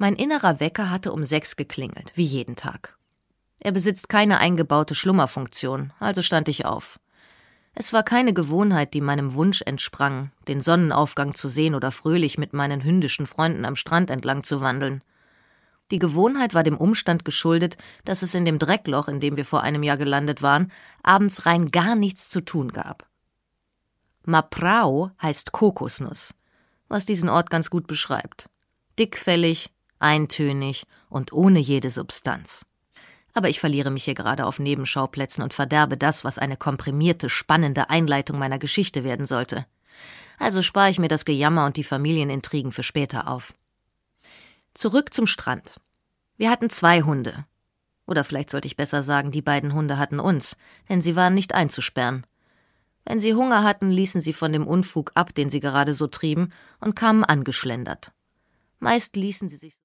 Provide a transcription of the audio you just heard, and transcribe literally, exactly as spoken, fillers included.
Mein innerer Wecker hatte um sechs geklingelt, wie jeden Tag. Er besitzt keine eingebaute Schlummerfunktion, also stand ich auf. Es war keine Gewohnheit, die meinem Wunsch entsprang, den Sonnenaufgang zu sehen oder fröhlich mit meinen hündischen Freunden am Strand entlang zu wandeln. Die Gewohnheit war dem Umstand geschuldet, dass es in dem Dreckloch, in dem wir vor einem Jahr gelandet waren, abends rein gar nichts zu tun gab. Maprao heißt Kokosnuss, was diesen Ort ganz gut beschreibt. Dickfällig, eintönig und ohne jede Substanz. Aber ich verliere mich hier gerade auf Nebenschauplätzen und verderbe das, was eine komprimierte, spannende Einleitung meiner Geschichte werden sollte. Also spare ich mir das Gejammer und die Familienintrigen für später auf. Zurück zum Strand. Wir hatten zwei Hunde. Oder vielleicht sollte ich besser sagen, die beiden Hunde hatten uns, denn sie waren nicht einzusperren. Wenn sie Hunger hatten, ließen sie von dem Unfug ab, den sie gerade so trieben, und kamen angeschlendert. Meist ließen sie sich